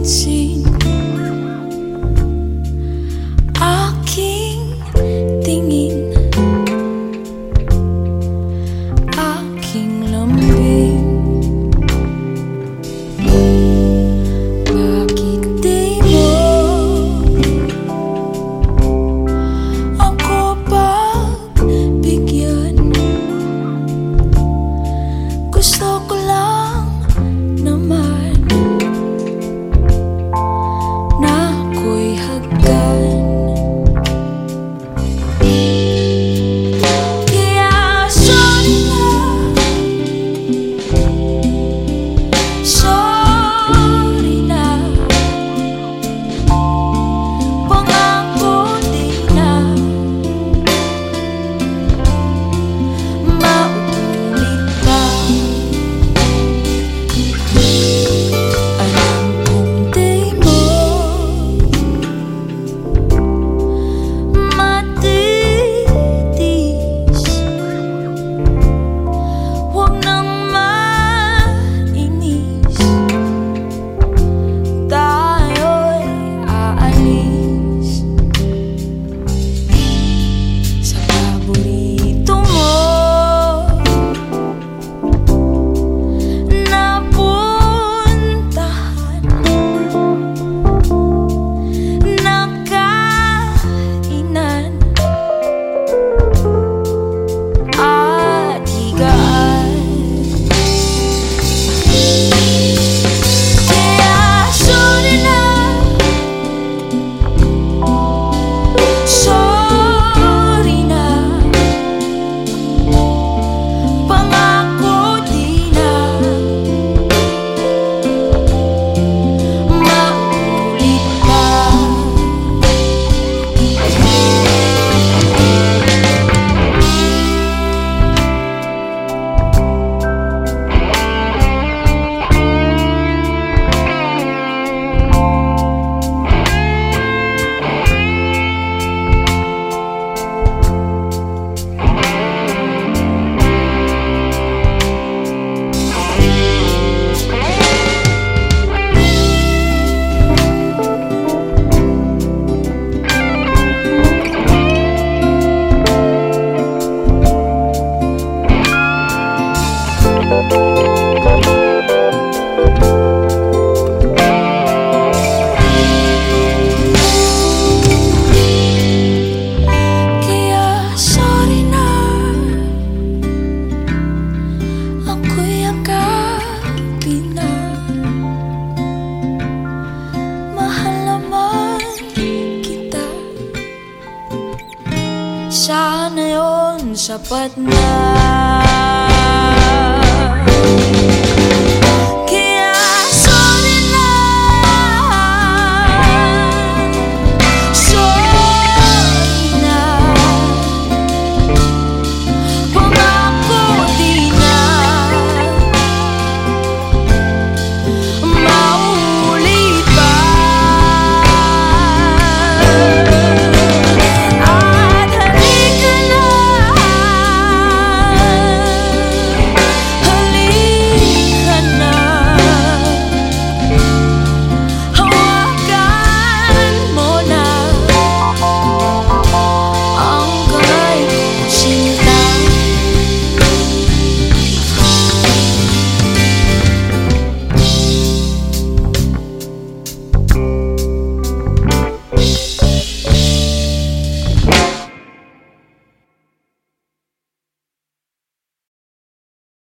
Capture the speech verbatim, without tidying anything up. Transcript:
napapansin aking tingin, aking lambing. Bakit di mo ako pagbigyan? Gusto ko lang naman na ako'y hagdan. Kaya sorry na, sorry na, pangako di na mauulit pa. Alam kong di mo matitis, huwag nang mainis, tayo'y aalis sa paborito mo na puntahan, na kainan at higaan. Kaya sorry na, sorry na, pangako di na mauulit pa. Kaya sorry na, ako'y yakapin na. Mahal naman kita, sana yun sapat na.